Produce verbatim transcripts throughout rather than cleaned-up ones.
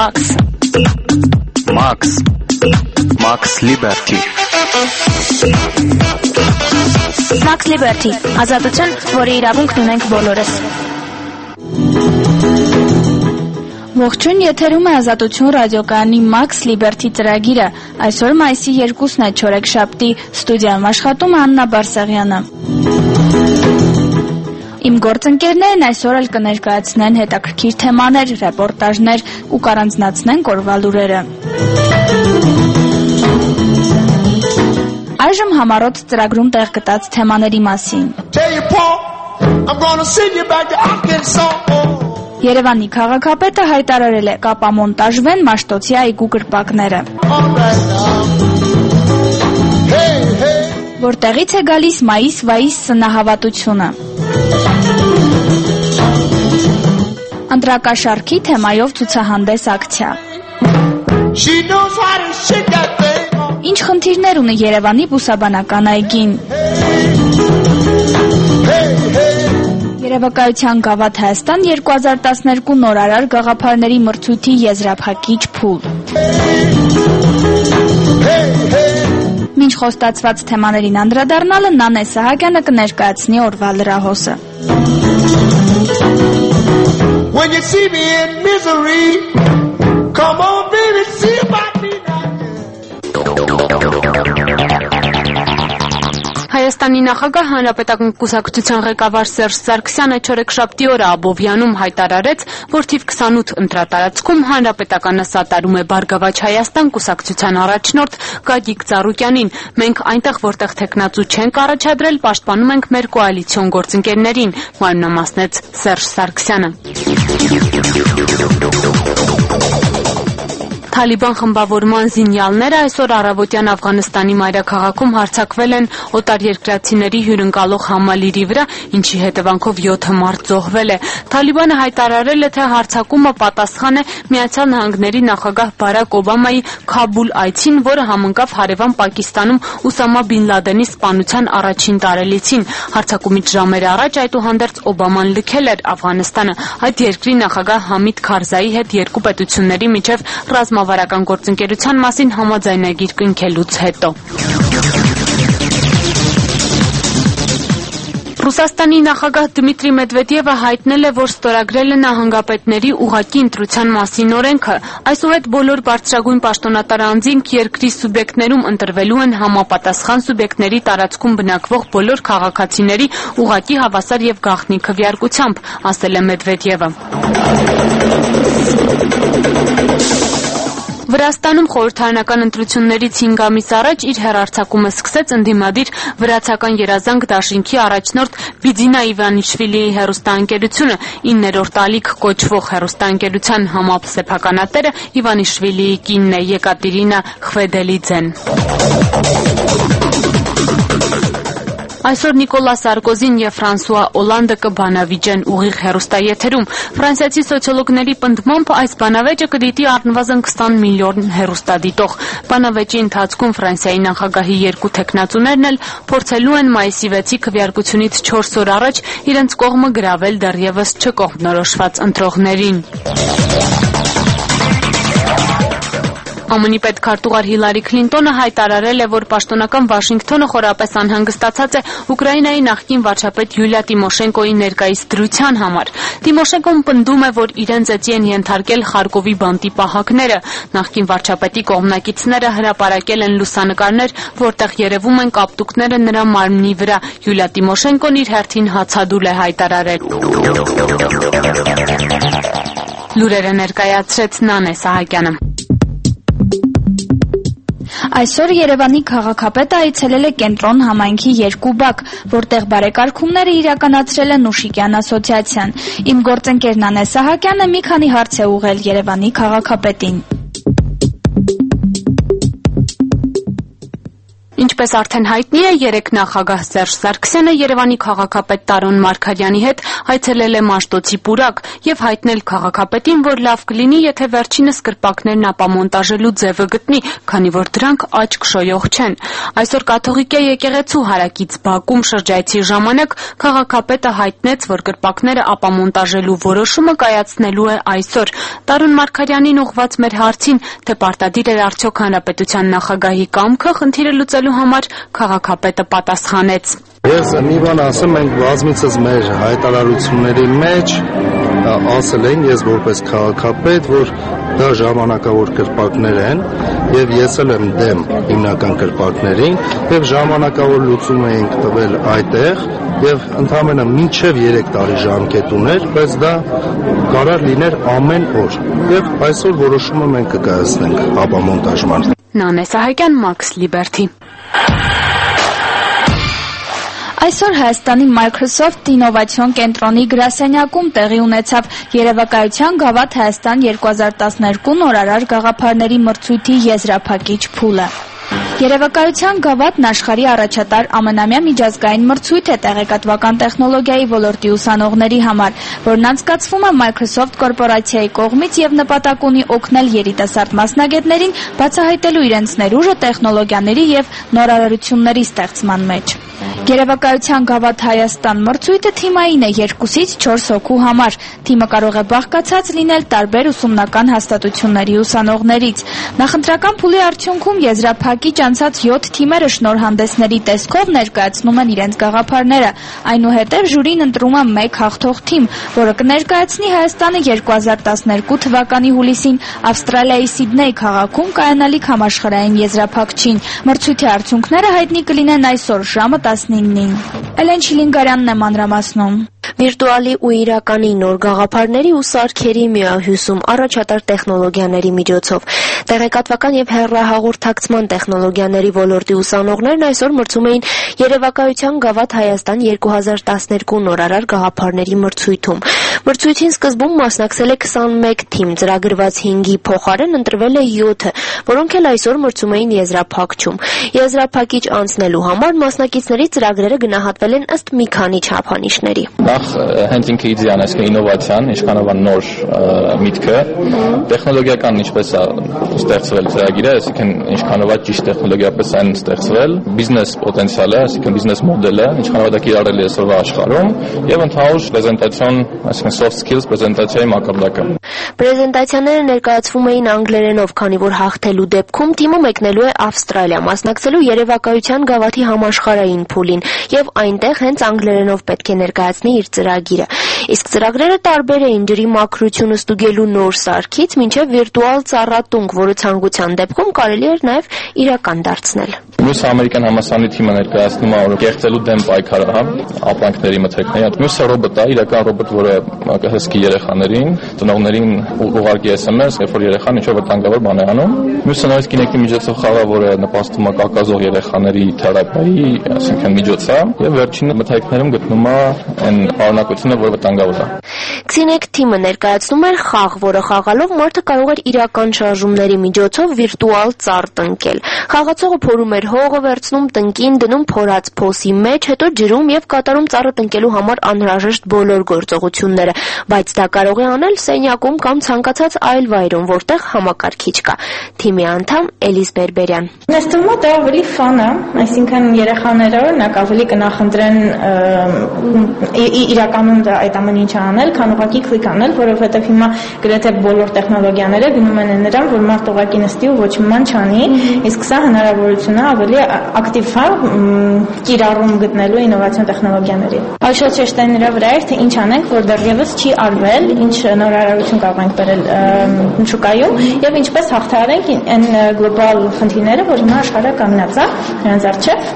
Max Max Max Liberty Max Liberty ազատություն, որի իրավունքն ունենք բոլորս։ Ողջույն, եթերում է Ազատություն ռադիոկայանի Max Liberty ծրագիրը։ Այսօր մայիսի երկուսն է, չորեքշաբթի, ստուդիայում աշխատում Աննա Բարսեղյանը։ Իմ գործընկերներն այսօր էլ կներկայացնեն հետաքրքիր թեմաներ, ռեպորտաժներ ու կառանձնացնեն օրվա լուրերը։ Այժմ համառոտ ծրագրում տեղ գտած թեմաների մասին։ Երևանի քաղաքապետը հայտարարել է կապամոնտաժվեն Մաշտոցի այգու կրպակները։ Որտեղից է գալիս մայիս-վայիս սնահավատությունը։ Ընտրակաշարքի թեմայով ցուցահանդես ակցիա։ Ինչ խնդիրներ ունի Երևանի բուսաբանական այգին։ Երևակայության գավաթ Հայաստան երկու հազար տասներկու նորարար գաղափարների մրցույթի եզրափակիչ փուլ։ Մինչ խոստացված թեմաներին անդրադառնալը Նանե Սահակյանը կներկայացնի օրվա լրահոսը։ When you see me in misery, come on baby, see about me now. Հայաստանի նախագահ Հանրապետական կուսակցության ղեկավար Սերժ Սարգսյանը չորեքշաբթի օրը Աբովյանում հայտարարեց, որ թիվ քսանութ ընտրատարածքում հանրապետականը սատարում է Բարգավաճ Հայաստան կուսակցության առաջնորդ Գագիկ Ծառուկյանին։ Մենք այնտեղ, որտեղ թեկնածու չենք առաջադրել, պաշտպանում ենք մեր կոալիցիոն գործընկերներին, մանրամասնեց Սերժ Սարգսյանը։ Թալիբան խմբավորման զինյալները այսօր առավոտյան Աֆղանստանի մայրաքաղաքում հարձակվել են օտարերկրացիների հյուրընկալող համալիրի վրա, ինչի հետևանքով յոթ մարդ զոհվել է։ Թալիբանը հայտարարել է, թե հարձակումը պատասխան է Միացյալ Նահանգների նախագահ Բարակ Օբամայի Քաբուլ այցին, որը համընկավ հարևան Պակիստանում Ուսամա Բին Լադենի սպանության առաջին տարելիցին։ Հարձակումից ժամեր առաջ այդուհանդերձ Օբաման լքել էր Աֆղանստանը։ Այդ երկրի նախագահ Համիդ Քարզայի հետ երկու պետությունների միջև ռազմավարական Վարական գործընկերության մասին համաձայնագիր կնքելուց հետո։ Ռուսաստանի նախագահ Դմիտրի Մեդվեդևը հայտնել է, որ ստորագրել է նահանգապետների ուղղակի ընտրության մասին օրենքը։ Այսուհետ բոլոր բարձրագույն պաշտոնատար անձինք երկրի սուբյեկտներում ընտրվելու են համապատասխան սուբյեկտների տարածքում բնակվող բոլոր քաղաքացիների ուղղակի հավասար եւ գաղտնի քվեարկությամբ, ասել է Մեդվեդևը։ Վրաստանում խորհրդարանական ընտրություններից հինգ ամիս առաջ իր հեռարձակումը սկսեց ընդդիմադիր վրացական երազանք դաշինքի առաջնորդ Բիձինա Իվանիշվիլիի հեռուստաընկերությունը, իններորդ ալիք կոչվող հեռուստաընկերության համապսեփականատերը Իվանիշվիլիի կինն է Եկատերինա Խվեդելիձեն։ Այսօր Նիկոլա Սարկոզին եւ Ֆրանսուଆ Օլանդը կբանավիճեն ուղիղ հեռուստաեթերում։ Ֆրանսիացի սոցիոլոգների պնդմամբ այս բանավեճը կդիտի առնվազն քսան միլիոն հեռուստադիտող։ Բանավեճի ընթացքում Ֆրանսիայի նախագահի երկու թեկնածուներն էլ փորձելու են մայիսի վեցի քվեարկությունից չորս օր առաջ իրենց կողմը գրավել դեռևս չկողմնորոշված ընտրողներին։ ԱՄՆ-ի պետքարտուղար Հիլարի Քլինտոնը հայտարարել է, որ պաշտոնական Վաշինգտոնը խորապես անհանգստացած է Ուկրաինայի նախկին վարչապետ Յուլիա Տիմոշենկոյի ներկայիս դրության համար։ Տիմոշենկոն պնդում է, որ իրենց էծի են ենթարկել Խարկովի բանտի պահակները։ Նախկին վարչապետի կողմնակիցները հրապարակել են լուսանկարներ, որտեղ երևում են կապտուկները նրա մարմնի վրա։ Յուլիա Տիմոշենկոն իր հերթին հացադուլ է հայտարարել։ Լուրերը ներկայացրեց Նանե Սահակյանը։ Այսօր Երևանի քաղաքապետը այցելել է Կենտրոն համայնքի երկու բակ, որտեղ բարեկարգումները իրականացրել է Նուշիկյան ասոցիացիան։ Իմ գործընկեր Նանե Սահակյանը մի քանի հարց է ուղղել Երևանի քաղաքապետին։ Ինչպես արդեն հայտնի է, երեկ նախագահ Սերժ Սարգսյանը Երևանի քաղաքապետ Տարոն Մարգարյանի հետ այցելել է Մաշտոցի պուրակ եւ հայտնել քաղաքապետին, որ լավ կլինի, եթե վերջինս կրպակներն ապամոնտաժելու ձևը գտնի, քանի որ դրանք աչք շոյող չեն։ Այսօր կաթողիկե եկեղեցու հարակից Բաքում շրջայցի ժամանակ քաղաքապետը հայտնեց, որ կրպակները ապամոնտաժելու որոշումը կայացնելու է այսօր։ Տարոն Մարգարյանին ուղղված մեր հարցին, թե պարտադիր էր արդյոք հանրապետության նախագահի կամքը խնդիրը լուծելու համար, քաղաքապետը պատասխանեց. Ես մի բան ասեմ, մենք բազմիցս մեր հայտարարությունների մեջ ասել ենք, ես որպես քաղաքապետ, որ դա ժամանակավոր կրպակներ են եւ ես էլ եմ դեմ հիմնական կրպակներին եւ ժամանակավոր լուծում ենք տվել այդտեղ եւ ընդհանրապես մինչեւ երեք տարի ժամկետ ուներ, բայց դա կարող լիներ ամեն օր եւ այսօր որոշումը մենք կկայացնենք ապամոնտաժման։ Նանե Սահակյան, Max Liberty։ Այսօր Հայաստանի Microsoft ինովացիոն կենտրոնի գրասենյակում տեղի ունեցավ Երևակայության Գավաթ Հայաստան երկու հազար տասներկու նորարար գաղափարների մրցույթի եզրափակիչ փուլը։ Երևակայության գավաթն աշխարհի առաջատար ամենամյա միջազգային մրցույթ է տեղեկատվական տեխնոլոգիայի ոլորտի ուսանողների համար, որն անցկացվում է Microsoft կորպորացիայի կողմից եւ նպատակ ունի օգնել երիտասարդ մասնագետներին բացահայտելու իրենց ներուժը տեխնոլոգիաների եւ նորարարությունների ստեղծման մեջ։ Երևակայության Գավաթ Հայաստան մրցույթը թիմային է երկուսից չորս հոգու համար։ Թիմը կարող է բաղկացած լինել տարբեր ուսումնական հաստատությունների ուսանողներից։ Նախընտրական փուլի արդյունքում եզրափակիչ անցած յոթ թիմերը շնորհանդեսների տեսքով ներկայացնում են իրենց գաղափարները։ Այնուհետև ժյուրին ընտրում է մեկ հաղթող թիմ, որը կներկայացնի Հայաստանը երկու հազար տասներկու թվականի հուլիսին Ավստրալիայի Սիդնեյ քաղաքում կայանալիք համաշխարհային եզրափակչին։ Մրցույթի արդյունքները հայտնի կլինեն այսօր ժամը տասնինին։ Էլեն Շիլինգարյանն է մանրամասնում։ Վիրտուալի ու իրականի նոր գաղափարների ու սարքերի միահյուսում առաջատար տեխնոլոգիաների միջոցով տեղեկատվական եւ հեռահաղորդակցման տեխնոլոգիաների ոլորտի ուսանողներն այսօր մրցում էին Երևակայության Գավաթ Հայաստան երկու հազար տասներկու նորարար գաղափարների մրցույթում։ Մրցույթին սկզբում մասնակցել է քսանմեկ թիմ, ծրագրված հինգի փոխարեն ընտրվել է յոթը, որոնք էլ այսօր մրցում էին եզրափակչում։ Եզրափակիչ անցնելու համար մասնակիցների ծրագրերը գնահատվել են ըստ մի քանի չափանիշների։ Նախ հենց ինքը իդեան, այսինքն ինովացիան, ինչքանով է նոր միտքը, տեխնոլոգիական ինչպես է ստեղծվել ծրագիրը, այսինքն ինչքանով է ճիշտ տեխնոլոգիապես այն ստեղծվել, բիզնես պոտենցիալը, այսինքն բիզնես մոդելը, ինչքանով է դա կիրառելի այսօրվա աշխարհում, եւ ընդհանուր պրեզենտացիոն, այսինքն soft skills պրեզենտացիայի մակարդակը։ Պրեզենտացիաները ներկայացվում էին անգլերենով, քանի որ հաղթելու դեպքում թիմը մեկնելու է Ավստրալիա, մասնակցելու Երևակայության Գավաթի համաշխարհային փուլին եւ այնտեղ հենց անգլերենով պետք է ներկայացնի իր ծրագիրը։ Իսկ ծրագրերը տարբեր էին ջրի մաքրությունը ստուգելու նոր սարքից մինչև վիրտուալ ծառատունք, որը ցանկության դեպքում կարելի էր նաև իրական դարձնել։ Մյուս ամերիկյան համալսարանի թիմը ներկայացնում է որ կեղծելու դեմ պայքարը, հա, ապրանքների մթերքների։ Մյուսը ռոբոտ է, իրական ռոբոտ, որը կհսկի երեխաներին, ծնողներին ուղարկի էս էմ էս, երբ որ երեխան ինչ-որ վտանգավոր բան է անում։ Մյուսը նույնիսկ գինեկի միջոցով խաղա, որը նպաստում է կակազող երեխաների թերապիայի, այսինքն միջոց է, եւ վերջինը մթերքներում գտնում է այն պարունակությունը, որը վտանգավոր է։ Քսանմեկ թիմը ներկայացնում էր խաղ, որը խաղալով մարդը կարող էր իրական շարժումների միջոցով վիրտուալ ծառ տնկել։ Խաղացողը փորում էր հողը, վերցնում տնկին, դնում փորած փոսի մեջ, հետո ջրում եւ կատարում ծառը տնկելու համար անհրաժեշտ բոլոր գործողությունները, բայց դա կարող է անել սենյակում կամ ցանկացած այլ վայրում, որտեղ համակարգիչ կա։ Թիմի անդամ Էլիս Բերբերյան։ Ես թվում է դա ավելի ֆան է, այսինքն երեխաները օրինակ ավելի կնախընտրեն իրականում դա այդ ամեն ինչը անել, քան ուղղակի քլիկ անել, որովհետև հիմա գրեթե բոլոր տեխնոլոգիաները գնում են նրան, որ մարդ ուղղակի նստի ու ոչ մի բան չանի, իսկ սա հնարավորություն է ավելի ակտիվ է կիրառում գտնելու ինովացիոն տեխնոլոգիաների։ Այժմ շեշտը նրա վրա էր, թե ինչ անենք, որ դեռևս չի արվել, ինչ նորարարություն կարող ենք բերել շուկայում եւ ինչպես հաղթահարենք այն գլոբալ խնդիրները, որ հիմա աշխարհը կանգնած է նրանց առջեւ։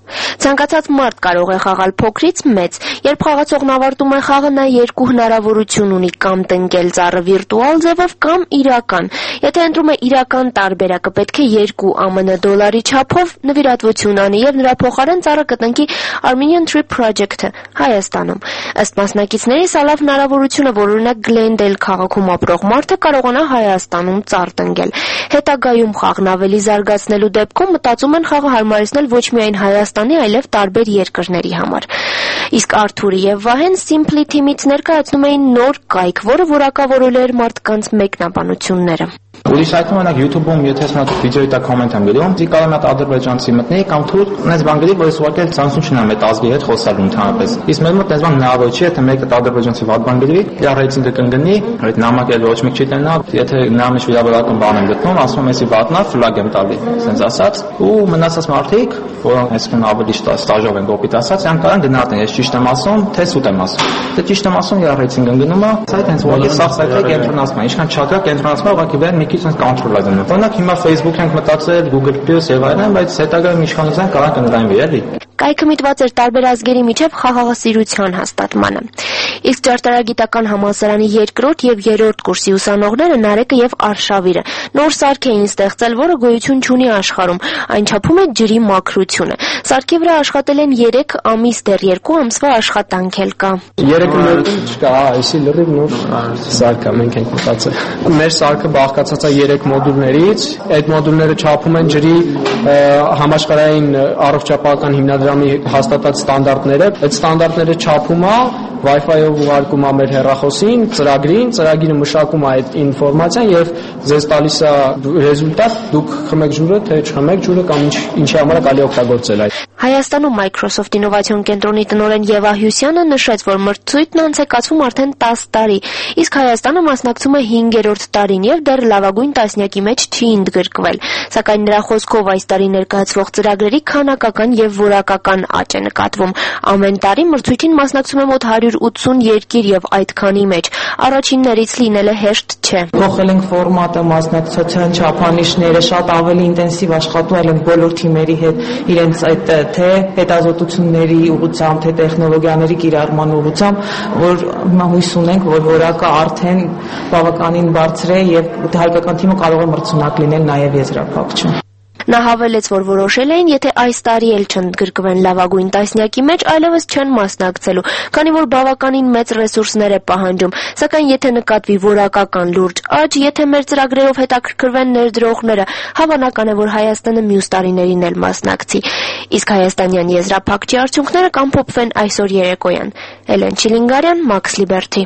Ցանկացած մարդ կարող է խաղալ փոքրից մեծ։ Երբ խաղացողն ավարտում է խաղը, նա երկու հնարավորություն ունի՝ կամ տնկել ծառը վիրտուալ ձևով, կամ իրական։ Եթե ընտրում է իրական տարբերակը, պետք է երկու ԱՄՆ դոլարի չափով նվիրատվություն անի եւ նրա փոխարեն ծառը կտնկի Armenian Tree Project-ը Հայաստանում։ Ըստ մասնակիցների, սա լավ հնարավորություն է, որ օրինակ Glendale քաղաքում ապրող մարդը կարողանա Հայաստանում ծառ տնկել։ Հետագայում խաղն ավելի զարգացնելու դեպքում մտածում են խաղը հարմարեցնել ոչ միայն Հայաստանի, այլև տարբեր երկրների համար։ Իսկ Արթուրի եւ Վահեն Simply Team-ից ներկայացնում էին նոր կայք, որը որակավորել էր մարդկանց մեկնաբանությունները։ Ուրիշ այդ մենակ YouTube-ում եթե ես մոտ վիդեոյի տակ կոմենտ եմ գրում, դի կարող եմ այդ ադրբեջանցի մտնի կամ թույլ այնպես բան գրի, որ ես ուղղակի ցանցությունն եմ այդ ազգի հետ խոսալու ընդհանրապես։ Իսկ մեր մոտ այնպես բան հնարավոր չի, եթե մեկը ադրբեջանցի վատ բան գրի, իր ռեյտինգը կընկնի, այդ նամակը ոչ մեկ չի տենա, եթե նա մեջ վիրավորական բան եմ գտնում, ասում եմ, էսի վատնա, ֆլագ եմ տալի, ասենց ասած, ու մնացած մարդիկ, որոնք այսքան ավելի ստաժով են կոպիտ ասած, ան կարան գնահատեն, ես ճիշտ եմ ասում, թե սուտ եմ ասում։ Դե ճիշտ եմ ասում, իր ռեյտինգը ընկնում է, այդ հենց ուղղակի սա սայթը կենտրոնացնում է, ինչքան չադրա կենտրոնացնում է, ուղղակի վեր մի քիչ հենց կոնտրոլ է դնում։ Օրինակ հիմա Facebook-ը ենք մտածել, Google Plus եւ այլն, բայց հետագայում իշխանության կարող կնրայնվի, էլի։ Կայքը միտված էր տարբեր ազգերի միջև խաղաղասիրության հաստատմանը։ Իսկ ճարտարագիտական համալսարանի երկրորդ եւ երրորդ կուրսի ուսանողները Նարեկը եւ Արշավիրը նոր սարք էին ստեղծել, որը գոյություն չունի աշխարհում, այն չափում է ջրի մաքրությունը։ Սարքի վրա աշխատել են երեք ամիս, դեռ երկու ամսվա աշխատանք էլ կա։ երեք ամիս չկա, այսի լրիվ նոր սարք է, մենք ենք մտածել։ Մեր սարքը բաղկացած է երեք մոդուլներից, այդ մոդուլները չափում են ջրի համաշխարհային առողջապահական հիմնադրամի հաստատած ստանդարտները, այդ ստանդարտները չափում է, Wi-Fi-ով ուղարկում է մեր հեռախոսին, ծրագրին, ծրագիրը մշակում է այդ ինֆորմացիան եւ ձեզ տալիս է ռեզուլտատ, դուք խմեք ջուրը, թե չխմեք ջուրը կամ ինչ ինչի համար է կարելի օգտագործել այդ։ Հայաստանում Microsoft ինովացիոն կենտրոնի տնօրեն Եվա Հյուսյանը նշեց, որ մրցույթն անց է կացվում արդեն տասը տարի, իսկ Հայաստանը մասնակցում է հինգերորդ տարին եւ դեռ լավագույն տասնյակի մեջ չի ընդգրկվել։ Սակայն նրա խոսքով այս տարի ներկայացվող ծրագրերի քանակական եւ որակական աճ է նկատվում։ Ամեն տարի մրցույթին մասնակցում է մոտ հարյուր ութսուն երկիր եւ այդքանի մեջ առաջիններից լինելը հեշտ չէ։ Փոխել ենք ֆորմատը, մասնակցության չափանիշները, շատ ավելի ինտենսիվ աշխատել ենք բոլոր թիմերի հետ իրենց այդ թե հետազոտությունների ուղղությամբ, թե տեխնոլոգիաների կիրառման ուղղությամբ, որ հույս ունենք, որ որակը արդեն բավականին բարձր է եւ հայկական թիմը կարող է մրցունակ լինել նաեւ եզրափակչում։ Նա հավելեց, որ որոշել էին, եթե այս տարի էլ չընդգրկվեն լավագույն տասնյակի մեջ, այլևս չեն մասնակցելու, քանի որ բավականին մեծ ռեսուրսներ է պահանջում, սակայն եթե նկատվի որակական լուրջ աճ, եթե մեր ծրագրերով հետաքրքրվեն ներդրողները, հավանական է, որ Հայաստանը մյուս տարիներին էլ մասնակցի։ Իսկ հայաստանյան եզրափակչի արդյունքները կամփոփվեն այսօր երեկոյան։ Էլեն Չիլինգարյան, Max Liberty։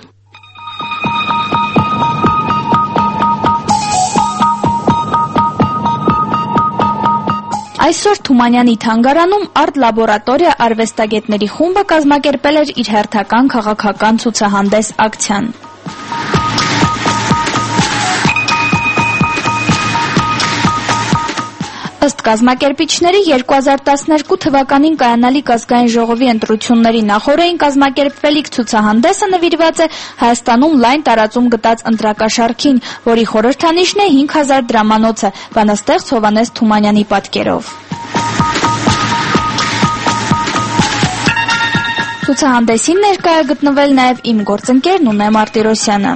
Այսօր Թումանյանի թանգարանում Art Laboratoria արվեստագետների խումբը կազմակերպել էր իր հերթական քաղաքական ցուցահանդես ակցիան։ Ըստ կազմակերպիչների երկու հազար տասներկու թվականին կայանալիք ազգային ժողովի ընտրությունների նախօրեին կազմակերպվելիք ցուցահանդեսը նվիրված է Հայաստանում լայն տարածում գտած ընտրակաշառքին, որի խորհրդանիշն է հինգ հազար դրամանոցը, բանաստեղծ Հովհաննես Թումանյանի պատկերով։ Ցուցահանդեսին ներկայ է գտնվել նաև իմ գործընկեր Նունե Մարտիրոսյանը։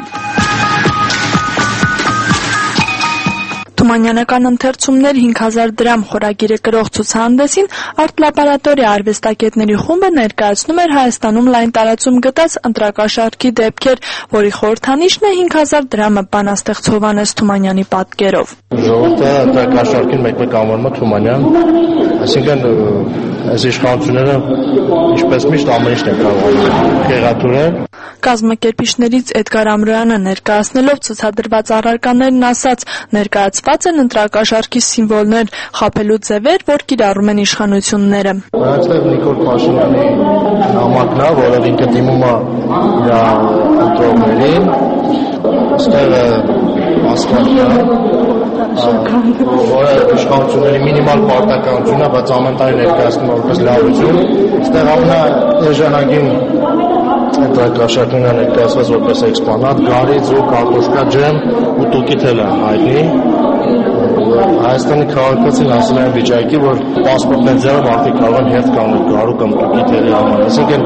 Թումանյանական ընթերցումներ հինգ հազար դրամ խորագիրը կրող ցուցահանդեսին Art Laboratoria արվեստագետների խումբը ներկայացնում էր Հայաստանում լայն տարածում գտած ընտրակաշառքի դեպքեր, որի խորհրդանիշն է հինգ հազար դրամը, բանաստեղծ Հովհաննես Թումանյանի պատկերով։ Ժողովուրդը ընտրակաշառքին մեկ-մեկ անվանում է Թումանյան, այսինքն այս իշխանությունները ինչպես միշտ ամեն ինչն են կարողանում գեղատուրել։ Կազմակերպիչներից Էդգար Ամրոյանը ներկայացնելով ցուցադրված առարկաներն ասաց, ներկայացված են ընտրակաշառքի սիմվոլներ, խաբելու ձևեր, որ կիրառում են իշխանությունները։ Այստեղ Նիկոլ Փաշինյանի նամակն է, որը ինքը դիմում է իր ընտրողներին, այստեղ ասֆալտն է, որը իշխանությունների մինիմալ պարտականություն է, բայց ամեն տարի ներկայացնում է որպես լավություն։ Այստեղ ամենաէժանագին ընտրակաշառքն է ներկայացված որպես էքսպոնատ, գարի, ձու, կարտոշկա, ջեմ ու տուկի թել են հայտնի, Հայաստանի քաղաքացին հասել են վիճակի, որ պասպորտներ ձեռը մարդիկ կարող են հետ կանել գարու կամ տուկի թերի համար։ Այսինքն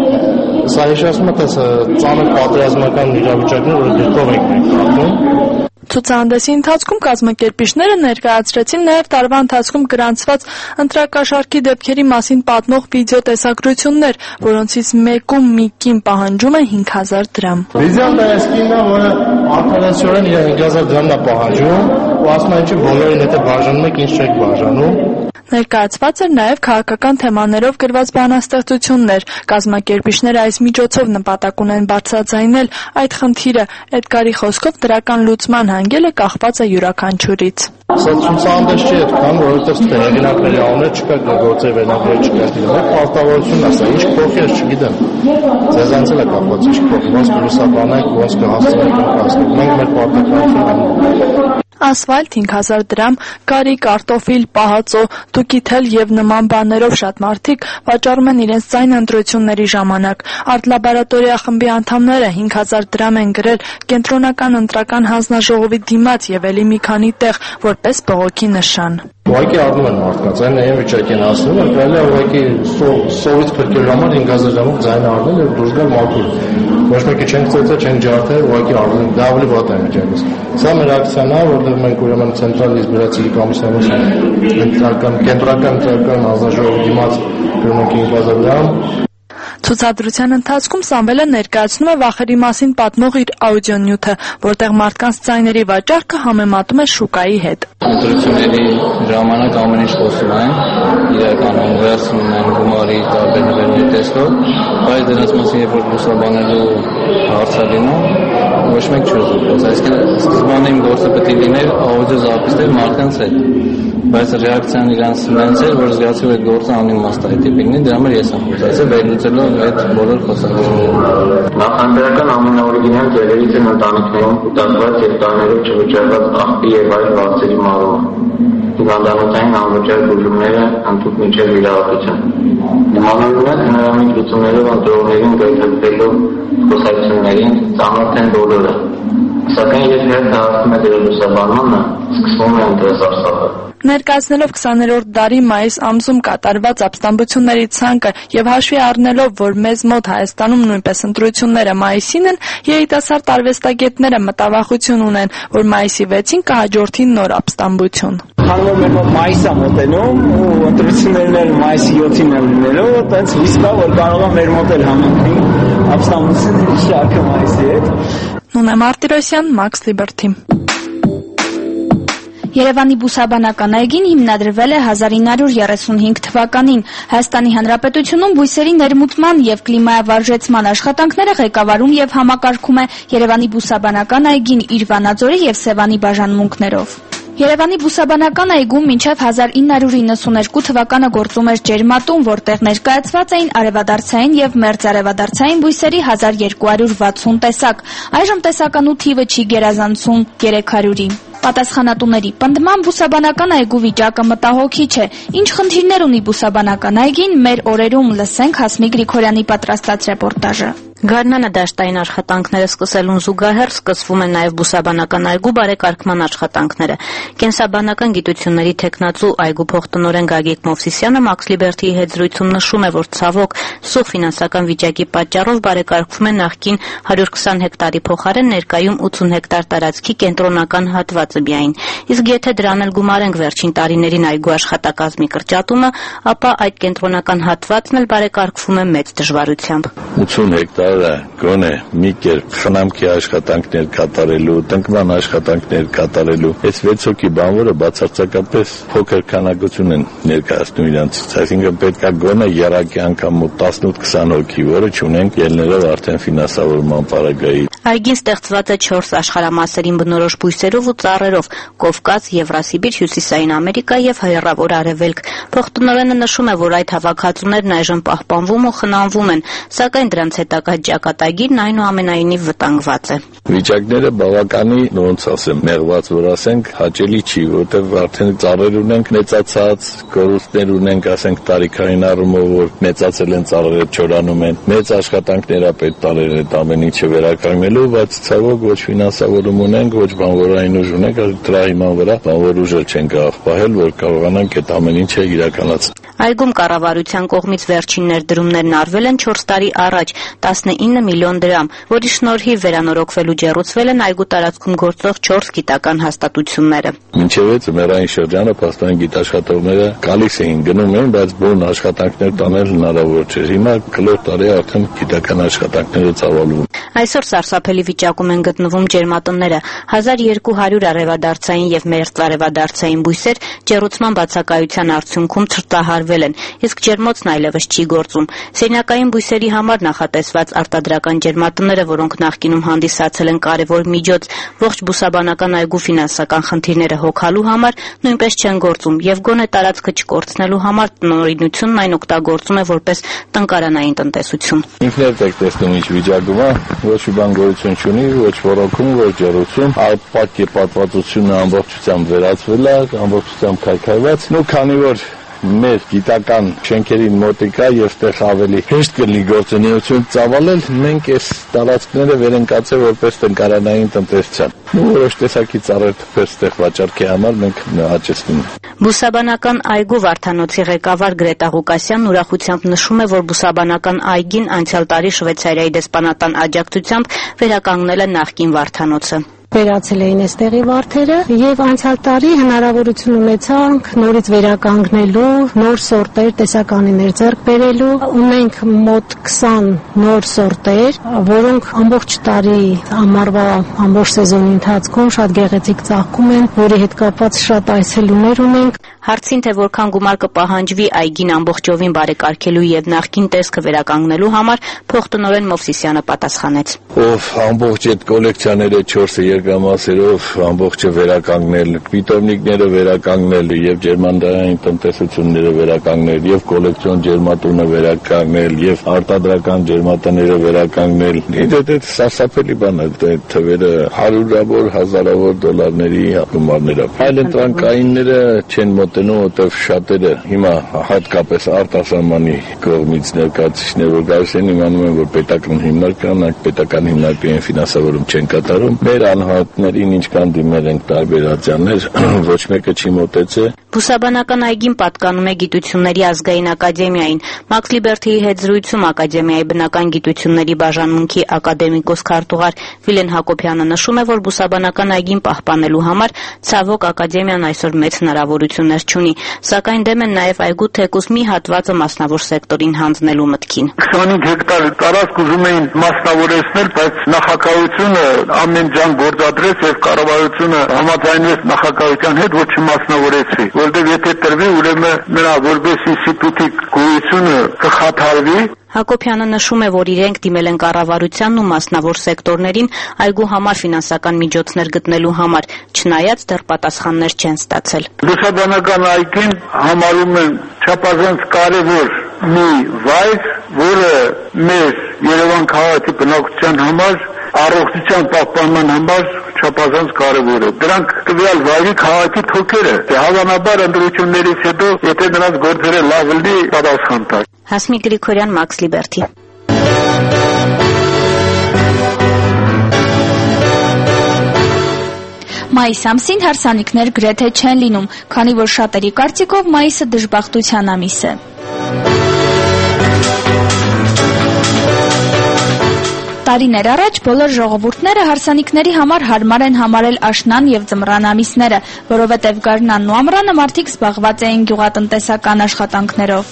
սա հիշեցնում է ծանր պատերազմական իրավիճակներ, որը դեպքով ենք մենք ապրում։ Ցուցահանդեսի ընթացքում կազմակերպիչները ներկայացրեցին նաև տարվա ընթացքում գրանցված ընտրակաշառքի դեպքերի մասին պատմող վիդեոտեսագրություններ, որոնցից մեկում մի կին պահանջում է հինգ հազար դրամ։ Վիդեոն դա էս կինն է, որը արդարացիորեն իր հինգ հազար դրամն է պահանջում, ու ասում է ինչի բոլորին եթե բաժանում եք, ինչ չեք բաժանում։ Ներկայացված էր նաև քաղաքական թեմաներով գրված բանաստեղծություններ։ Կազմակերպիչները այս միջոցով նպատակ ունեն բարձրաձայնել այդ խնդիրը։ Էդգարի խոսքով դրական լուծման հանգելը կախված է յուրաքանչյուրից։ Սա ցուցահանդես չի այդքան, որովհետև հեղինակների անունը չկա, գործեր վերնագրեր չկա։ Մեկ պարտավորությունն է սա, ինչ փոխի ես չգիտեմ։ Ձեզանց էլ է կապված ինչ փոխի, ոնց կլուսաբանենք, ոնց կհասցնենք հասնել։ Մենք մեր պարտականությունը ասֆալտ հինգ հազար դրամ, կարի, կարտոֆիլ, պահածո, տուկիթել եւ նման բաներով շատ մարդիկ վաճառում են իրենց ձայնը ընտրությունների ժամանակ։ Արտ-լաբորատորիա խմբի անդամները հինգ հազար դրամ են գրել կենտրոնական ընտրական հանձնաժողովի դիմաց եւ ելի մի քանի տեղ որպես բողոքի նշան։ Ուղղակի առնում են մարդկանց, այն նույն վիճակի են ասում, որ կարելի է ուղղակի սովից փրկելու համար հինգ հազար դրամով ձայնը առնել եւ դուրս գալ մաքուր։ Ոչ մեկի չենք ծեծել, չենք ջարդել, ուղղակի առնում, դա ավելի վատ է վիճակից։ Սա մեր ակցիան է, որտեղ մենք ուրեմն ցենտրալ իզբիրացիի կոմիսիոնոս ընտրական կենտրոնական ընտրական հանձնաժողովի դիմաց գրում ենք հինգ հազար դրամ։ Ցուցադրության ընթացքում Սամվելը ներկայացնում է վախերի մասին պատմող իր աուդիոնյութը, որտեղ մարդկանց ձայների վաճառքը համեմատում է շուկայի հետ։ Ընտրությունների ժամանակ ամեն ինչ խոսում են, իրականում վերցնում են գումարի տարբեր նվերների տեսքով, բայց դրանց մասին երբ որ լուսաբանելու հարց է լինում, ոչ մեկ չի ուզում խոսել, այսինքն սկզբանե իմ գործը պետք է լիներ աուդիո զապիսներ մարդկանց հետ, բայց ռեակցիան իրանց նենց էր, որ զգացի որ այդ գործը անիմաստ է, դեպի լինի, դրա համար ես եմ խոսացել, վերլուծելով այդ բոլոր խոսակցությունները։ Նախընտրական ամենաօրիգինալ ձևերից են ընտանիքներում կուտակված եւ տարիներով չվճարված աղբի եւ այլ վարձերի մարումը։ Հիվանդանոցային անվճար բուժումները ընդհանուր միջև վիրահատության։ Նմանորեն հնարամիտ լուծումներով ընտրողներին գայթակղելով խոսակցություններին ծանոթ են բոլորը։ Սակայն երբ հերթը հասնում է դրա լուսաբանմանը, սկսվում է ընտրասարսափը։ Ներկայացնելով քսաներորդ դարի մայիս ամսում կատարված ապստամբությունների ցանկը եւ հաշվի առնելով, որ մեզ մոտ Հայաստանում նույնպես ընտրությունները մայիսին են, երիտասարդ արվեստագետները մտավախություն ունեն, որ մայիսի վեցին կհաջորդի նոր ապստամբություն։ Քանի որ մեր մոտ մայիս է մոտենում ու ընտրություններն էլ մայիսի յոթին են լինելու, այդպես հույս կա, որ կարող է մեր մոտ էլ համընկնի ապստամբությունների շարքը մայիսի հետ։ Նունե Մարտիրոսյան, Max Liberty։ Երևանի բուսաբանական այգին հիմնադրվել է հազար ինը հարյուր երեսունհինգ թվականին։ Հայաստանի Հանրապետությունում բույսերի ներմուծման եւ կլիմայավարժեցման աշխատանքները ղեկավարում եւ համակարգում է Երևանի բուսաբանական այգին իր Վանաձորի եւ Սևանի բաժանմունքներով։ Երևանի բուսաբանական այգում մինչև հազար ինը հարյուր իննսունհինգ թվականը գործում էր ջերմատուն, որտեղ ներկայացված էին արևադարձային եւ մերձարևադարձային բույսերի հազար երկու հարյուր վաթսուն տեսակ։ Այժմ տեսականու թիվը չի գերազանցում երեք հարյուրի։ Պատասխանատուների պնդման բուսաբանական այգու վիճակը մտահոգիչ է։ Ինչ խնդիրներ ունի բուսաբանական այգին, մեր օրերում լսենք Հասմիկ Գրիգորյանի պատրաստած ռեպորտաժը։ Գարնանը դաշտային աշխատանքները սկսելուն զուգահեռ սկսվում են նաև բուսաբանական այգու բարեկարգման աշխատանքները։ Կենսաբանական գիտությունների թեկնածու այգու փոխտնօրեն Գագիկ Մովսիսյանը Max Liberty-ի հետ զրույցում նշում է, որ ցավոք սուղ ֆինանսական վիճակի պատճառով բարեկարգվում է նախկին հարյուր քսան հեկտարի փոխարեն ներկայում ութսուն հեկտար տարածքի կենտրոնական հատվածը միայն։ Իսկ եթե դրան էլ գումարենք վերջին տարիներին այգու աշխատակազմի կրճատումը, ապա այդ կենտրոնական հատվածն էլ բարեկարգվում է մեծ դժվարությամբ։ ութսուն հեկտարը գոնե մի կերպ խնամքի աշխատանքներ կատարելու, տնկման աշխատանքներ կատարելու, այս վեց հոգի բանվորը բացարձակապես փոքր քանակություն են ներկայացնում իրանցից, այսինքն պետք է գոնե եռակի անգամ մոտ տասնութ քսան հոգի, որը չունենք ելներով արդեն ֆինանսավորման պարագայի։ Այգին ստեղծված է չորս աշխարհամասերին բնորոշ բույսերով ու ծառերով՝ Կովկաս, Եվրասիբիր, Հյուսիսային Ամերիկա եւ Հեռավոր Արևելք։ Փոխտնօրենը նշում է, որ այդ հավաքածուներն այժմ պահպանվում ու խնամվում են, սակայն դրանց հետագա ճակատագիրն այնուամենայնիվ վտանգված է։ Վիճակները բավականի, ոնց ասեմ, մեղված որ ասենք, հաճելի չի, որտեղ արդեն ծառեր ունենք մեծացած, կորուստներ ունենք, ասենք տարիքային առումով, որ մեծացել են ծառերը չորանում են։ Մեծ աշխատանքներ է պետք տալու այդ ամեն ինչը վերականգնելու գնալու, բայց ցավոք ոչ ֆինանսավորում ունենք, ոչ բանվորային ուժ ունենք, դրա հիման վրա բանվոր ուժը չենք կարող պահել, որ կարողանանք այդ ամեն ինչը իրականացնել։ Այգում կառավարության կողմից վերջին ներդրումներն արվել են չորս տարի առաջ տասնինը միլիոն դրամ, որի շնորհիվ վերանորոգվելու ջեռուցվել են այգու տարածքում գործող չորս գիտական հաստատությունները։ Մինչև այդ ձմեռային շրջանը փաստորեն գիտաշխատողները գալիս էին գնում էին, բայց բուն աշխատանքներ տանել հնարավոր չէր։ Հիմա կլոր տարի արդեն գիտական աշխատանքները ծավալվում։ Այսօր սարսափելի վիճակում են գտնվում ջերմատները։ հազար երկու հարյուր արևադարձային եւ մերձարևադարձային բույսեր ջեռուցման բացակայության արդյունքում ցրտահարվել են, իսկ ջերմոցն այլևս չի գործում։ Սենյակային բույսերի համար նախատեսված արտադրական ջերմատները, որոնք նախկինում հանդիսացել են կարևոր միջոց ողջ բուսաբանական այգու ֆինանսական խնդիրները հոգալու համար, նույնպես չեն գործում եւ գոնե տարածքը չկորցնելու համար տնօրինությունն այն օգտագործում է որպես տնկարանային տնտեսություն։ Ինքներդ եք տեսնում ինչ վիճակում է, ոչ մի բան գոյություն չունի, ոչ ոռոգում, ոչ ջեռուցում, ապակի պատվածությունը ամբողջությամբ վերացվել է, ամբողջությամբ քայքայված, ու քանի որ մեր գիտական շենքերին մոտիկա եւ այդտեղ ավելի հեշտ կլինի գործունեություն ծավալել, մենք այս տարածքները վերընկացել որպես տնկարանային տնտեսության։ Որոշ տեսակի ծառեր թփեր այդտեղ վաճառքի համար մենք աճեցնում ենք։ Բուսաբանական այգու Վարդանոցի ղեկավար Գրետա Ղուկասյանն ուրախությամբ նշում է, որ բուսաբանական այգին անցյալ տարի Շվեյցարիայի դեսպանատան աջակցությամբ վերականգնել է նախկին Վարդանոցը։ Վերացել էին այստեղի վարդերը եւ անցյալ տարի հնարավորություն ունեցանք նորից վերականգնելու, նոր սորտեր, տեսականիներ ձեռք բերելու։ Ունենք մոտ քսան նոր սորտեր, որոնք ամբողջ տարի ամառվա ամբողջ սեզոնի ընթացքում շատ գեղեցիկ ծաղկում են, որի հետ կապված շատ այցելուներ ունենք։ Հարցին, թե որքան գումար կպահանջվի այգին ամբողջովին բարեկարգելու եւ նախկին տեսքը վերականգնելու համար, փոխտնօրեն Մովսիսյանը պատասխանեց. Ով ամբողջ այդ կոլեկցիաները չորսը երկամասերով ամբողջը վերականգնել, պիտոմնիկները վերականգնել եւ ջերմանդային տնտեսությունները վերականգնել եւ կոլեկցիոն ջերմատունը վերականգնել եւ արտադրական ջերմատները վերականգնել։ Դա սարսափելի բան է, դա թվերը հարյուրավոր, հազարավոր դոլարների գումարներ է։ Այլ ընտրանքայինները չեն մոտենում, որտեղ շատերը հիմա հատկապես արտասահմանի կողմից ներկայացուցիչներ որ գալիս են իմանում են, որ պետական հիմնարկան, պետական հիմնարկային ֆինանսավորում չեն կատարում։ Մեր անհատներին ինչքան դիմել ենք տարբեր ատյաններ, ոչ մեկը չի մոտեցել։ Բուսաբանական այգին պատկանում է Գիտությունների ազգային ակադեմիային։ Մաքս Լիբերթիի հետ զրույցում ակադեմիայի բնական գիտությունների բաժանմունքի ակադեմիկոս քարտուղար Վիլեն Հակոբյանը նշում է, որ բուսաբանական այգին պահպանելու համար ցավոք ակադեմիան այսօր մեծ հնարավորություններ չունի, սակայն դեմ են նաև այգու թեկուզ մի հատվածը մասնավոր սեկտորին հանձնելու մտքին։ քսանհինգ հեկտար տարածք ուզում էին մասնավորեցնել, բայց նախագահությունը ամեն ջան գործադրեց եւ կառավարությունը համաձայնվեց նախագահության հետ, որ չմասնավորեցվի, որովհետեւ եթե տրվի, ուրեմն նրա որպես ինստիտուտի գոյությունը կխաթարվի։ Հակոբյանը նշում է, որ իրենք դիմել են կառավարությանն ու մասնավոր սեկտորներին այգու համար ֆինանսական միջոցներ գտնելու համար, չնայած դեռ պատասխաններ չեն ստացել։ Բուսաբանական այգին համարում են չափազանց կարևոր մի վայր, որը մեր Երևան քաղաքի բնակչության համար առողջության պահպանման համար չափազանց կարևոր է։ Դրանք տվյալ վայրի քաղաքի թոքերը, հավանաբար ընտրություններից հետո, եթե նրանց գործերը լավ լինի, պատասխան տա։ Հասմիկ Գրիգորյան, Մաքս Լիբերթի։ Մայիս ամսին հարսանիքներ գրեթե չեն լինում, քանի որ շատերի կարծիքով մայիսը դժբախտության ամիս է։ Տարիներ առաջ բոլոր ժողովուրդները հարսանիքների համար հարմար են համարել աշնան եւ ձմռան ամիսները, որովհետեւ գարնանն ու ամռանը մարդիկ զբաղված էին գյուղատնտեսական աշխատանքներով։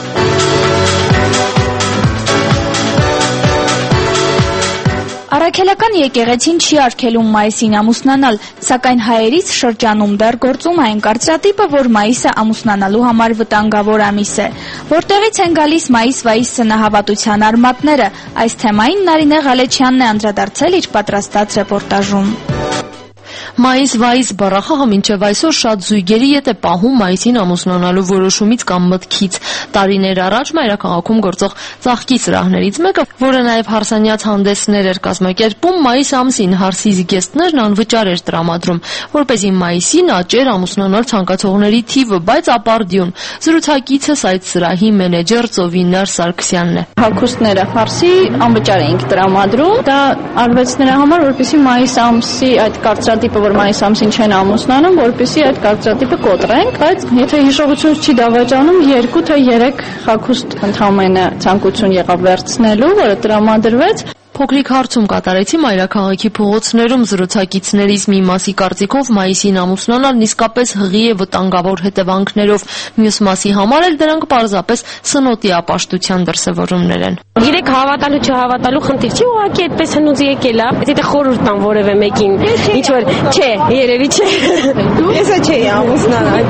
Առաքելական եկեղեցին չի արգելում մայիսին ամուսնանալ, սակայն հայերից շրջանում դեռ գործում այն կարծրատիպը, որ մայիսը ամուսնանալու համար վտանգավոր ամիս է։ Որտեղից են գալիս մայիս-վայիս սնահավատության արմատները, այս թեմային Նարինե Ղալեչյանն է անդրադարձել իր պատրաստած ռեպորտաժում։ Մայիս-վայիս բառախաղը մինչև այսօր շատ զույգերի ետ է պահում մայիսին ամուսնանալու որոշումից կամ մտքից։ Տարիներ առաջ մայրաքաղաքում գործող ծաղկի սրահներից մեկը, որը նաև հարսանյաց հանդեսներ էր կազմակերպում, մայիս ամսին հարսի զգեստներն անվճար էր տրամադրում, որպեսզի մայիսին աճեր ամուսնանալ ցանկացողների թիվը, բայց ապարդյուն։ Զրուցակիցս այդ սրահի մենեջեր Ծովինար Սարգսյանն է։ Հագուստները հարսի անվճար էինք տրամադրում։ Դա արվեց նրա համար, որպեսզի մայիս ամսի այդ կարծրատիպը, որ մայիս ամսին չեն ամուսնանում, որպեսզի այդ կարծրատիպը կոտրենք, բայց եթե հիշողություն չի դավաճանում, երկու թե երեք հագուստ ընդհանրապես ցանկություն եղավ վերցնելու, որը տրամադրվեց։ Փոքրիկ հարցում կատարեցի մայրաքաղաքի փողոցներում զրուցակիցներից մի մասի կարծիքով մայիսին ամուսնանալն իսկապես հղի է վտանգավոր հետևանքներով, մյուս մասի համար էլ դրանք պարզապես սնոտի ապաշտության դրսևորումներ են։ Գիտեք, հավատալու չհավատալու խնդիր չի, ուղղակի այդպես հնուց եկել է։ Եթե խորհուրդ տամ որևէ մեկին, ինչ որ չէ, երևի չէ։ Ես չէի ամուսնանալ։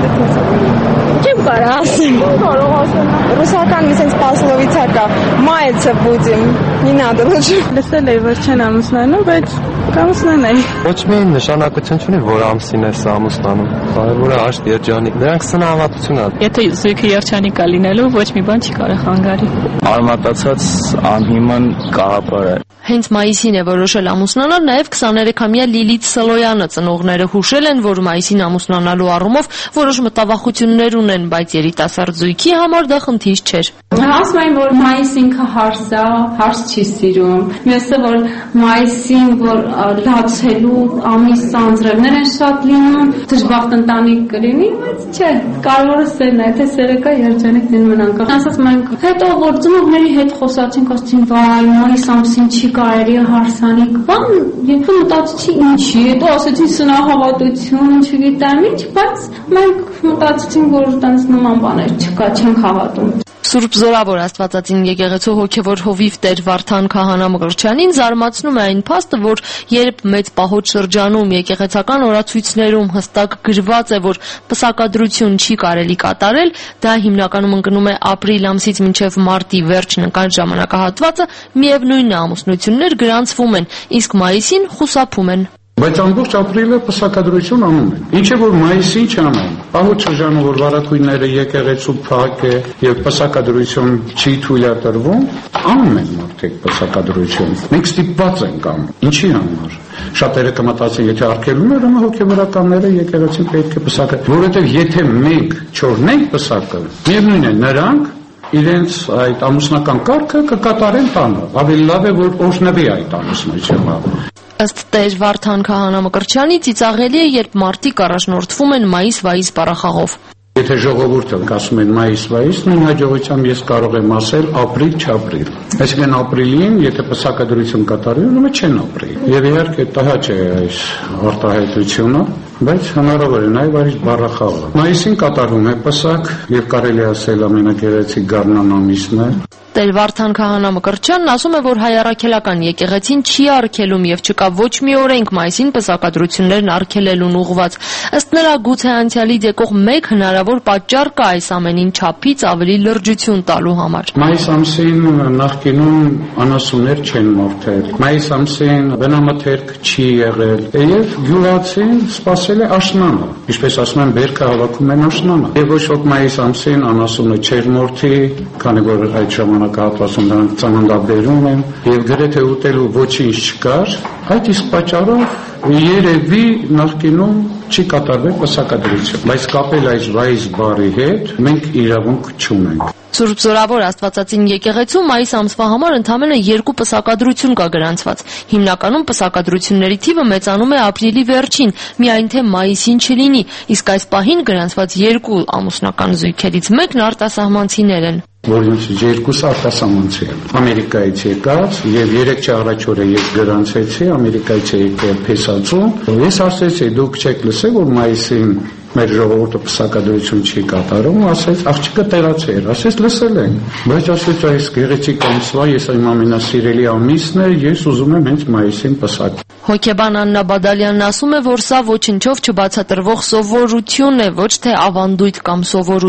Չեմ կարող ասեմ։ Կարող ասեմ։ Ռուսական մի sense пословица կա. «Мается будем, не надо лучше». Լսել եմ, որ չեն ամուսնանում, բայց կամուսնանայի։ Ոչ մի նշանակություն չունի, որ ամսին է սա ամուսնանում։ Կարևորը աշտ երջանիկ։ Դրանք սնահավատություն է։ Եթե զույգը երջանիկ է լինելու, ոչ մի բան չի կարող հանգարի։ Արմատացած անհիմն կաղապար է։ Հենց մայիսին է որոշել ամուսնանալ նաև քսաներեքամյա Լիլիթ Սլոյանը։ Ծնողները հուշել են, որ մայիսին ամուսնանալու առումով որոշ մտավախություններ ունեն, բայց երիտասարդ զույգի համար դա խնդիր չէր։ Ասում են, որ մայիս ինքը հարս է, հարս չի սիրում։ Մյուսը, որ մայիսին, որ լացելու ամիս անձրևներ են շատ լինում, դժբախտ ընտանիք կլինի, բայց չէ, կարևորը սերն է, թե սերը կա երջանիկ լինում անկախ։ Ասած մենք հետո որ ծնողների հետ խոսացինք, ասացին, վայ, մայիս ամսին չի կարելի հարսանիք, բան, եթե մտածեցի ինչի, հետո ասեցին սնահավատություն, չգիտեմ ինչ, բայց մենք մտածեցինք, որ տենց նման բաներ չկա, չենք հավատում։ Սուրբ Զորավոր Աստվածածին եկեղեցու հոգևոր հովիվ Տեր Վարդան Քահանա Մկրտչյանին զարմացնում է այն փաստը, որ երբ մեծ պահոց շրջանում եկեղեցական օրացույցներում հստակ գրված է, որ պսակադրություն չի կարելի կատարել, դա հիմնականում ընկնում է ապրիլ ամսից մինչև մարտի վերջն ընկած ժամանակահատվածը, միևնույն է ամուսնություններ գրանցվում են, իսկ մայիսին խուսափում են։ Բայց ամբողջ ապրիլը պսակադրություն անում են։ Ինչ է որ մայիսին չանեն։ Պահոց շրջանը, որ վարակույնները եկեղեցու փակ է եւ պսակադրություն չի թույլատրվում, անում են մարդիկ պսակադրություն։ Մենք ստիպված ենք անում։ Ինչի համար։ Շատերը կմտածեն, եթե արգելում են, ուրեմն հոգեվորականները եկեղեցին պետք է պսակը, որովհետեւ եթե մենք չորնենք պսակը, միևնույն է նրանք իրենց այդ ամուսնական կարգը կկատարեն տանը։ Ավելի լավ է, որ օրհնվի այդ ամուսնությունը։ Ըստ Տեր Վարդան Քահանա Մկրտչյանի ծիծաղելի է, երբ մարդիկ առաջնորդվում են մայիս-վայիս բառախաղով։ Եթե ժողովուրդը ասում են մայիս-վայիս, նույն հաջողությամբ ես կարող եմ ասել ապրիլ-չապրիլ։ Այսինքն ապրիլին, եթե պսակադրություն կատարվի, ուրեմն չեն ապրի։ Եվ իհարկե տհաճ է այս արտահայտությունը, բայց հնարավոր է նաև այս բառախաղը։ Մայիսին կատարվում է պսակ եւ կարելի ասել ամենագեղեցիկ գարնան ամիսն է։ Տեր Վարդան Քահանա Մկրտչյանն ասում է, որ հայ առաքելական եկեղեցին չի արգելում եւ չկա ոչ մի օրենք մայիսին պսակադրություններն արգելելուն ուղղված։ Ըստ նրա, գուցե անցյալից եկող մեկ հնարավոր պատճառ կա այս ամենին չափից ավելի լրջություն տալու համար։ Մայիս ամսին նախկինում անասուններ չեն մորթել։ Մայիս ամսին բնամթերք չի եղել եւ գյուղացին սпасել է աշնանը։ Ինչպես ասում են, բերքը հավաքում են աշնանը։ Եվ ոչ ոք մայիս ամսին անասունը չէր մորթի, քանի որ այդ ժամանակահատվածում նրանք ծանոթաբերում են եւ գրեթե ուտելու ոչինչ չկար, այդ իսկ պատճառով երևի նախկինում չի կատարվել պսակադրություն, բայց կապել այս վայիս բառի հետ մենք իրավունք չունենք։ Սուրբ Զորավոր Աստվածածին եկեղեցու մայիս ամսվա համար ընդամենը երկու պսակադրություն կա գրանցված։ Հիմնականում պսակադրությունների թիվը մեծանում է ապրիլի վերջին, միայն թե մայիսին չլինի, իսկ այս պահին գրանցված երկու ամուսնական զույգերից մեկն արտասահմանցիներ են։ Որոնց երկուսը արտասահմանցի են։ Ամերիկայից եկած եւ երեք չա առաջ օրը ես գրանցեցի, Ամերիկայից եկել փեսացու։ Ես ասեցի, դուք չեք լսել, որ մայիսին մեր ժողովուրդը պսակադրություն չի կատարում, ասեց, աղջիկը տեղացել, ասեց լսել են, բայց ասեց այս գեղեցիկ ամսվա ես իմ ամենասիրելի ամիսն է, ես ուզում եմ հենց մայիսին պսակ։ Հոգեբան Աննա Բադալյանն ասում է, որ սա ոչնչով չբացատրվող սովորություն է, ոչ թե ավանդույթ կամ սովորույթ։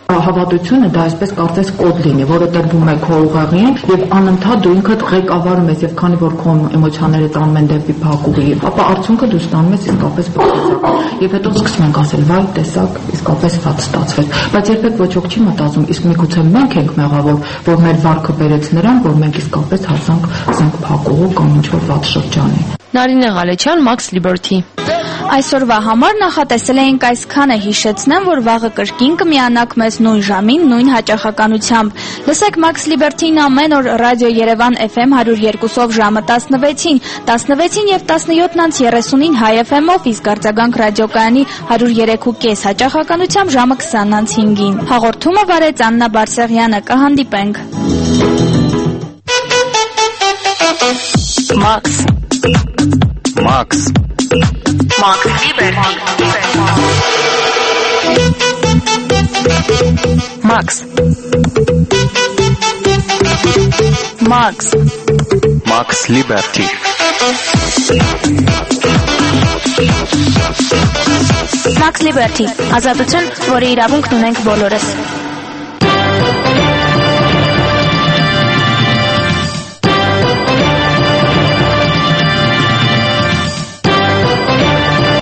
Հավատությունը դա այսպես կարծես կոդ լինի, որը տրվում է քո ուղեղին եւ անընդհատ դու ինքդ ղեկավարում ես եւ քանի որ քո էմոցիաները տանում են դեպի փակուղի, ապա արդյունքը դու ստանում ես իսկապես բացարձակ։ Եվ հետո սկսում ենք ասել, վայ, տեսակ, իսկապես ված ստացվեց։ Բայց երբեք ոչ ոք չի մտածում, իսկ միգուցե մենք ենք մեղավոր, որ մեր վարքը բերեց նրան, որ մենք իսկապես հասանք ասենք փակուղու կամ ինչ-որ ված շրջանի։ Նարինե Ղալեչյան, Max Liberty։ Այսօրվա համար նախատեսել էինք այսքանը, հիշեցնեմ, որ վաղը կրկին կմիանաք մեզ նույն ժամին, նույն հաճախականությամբ։ Լսեք Max Liberty-ն ամեն օր ռադիո Երևան Էֆ Էմ հարյուր երկու-ով ժամը տասնվեցին, տասնվեցին եւ տասնյոթ հինգ Հայ Էֆ Էմ-ով, իսկ արձագանք ռադիոկայանի հարյուր երեք ու կես հաճախականությամբ ժամը քսան հինգին։ Հաղորդումը վարեց Աննա Բարսեղյանը, կհանդիպենք։ Max Max Max Liberty Max Max Max Liberty Max Liberty, ազատություն, որի իրավունքն ունենք բոլորս։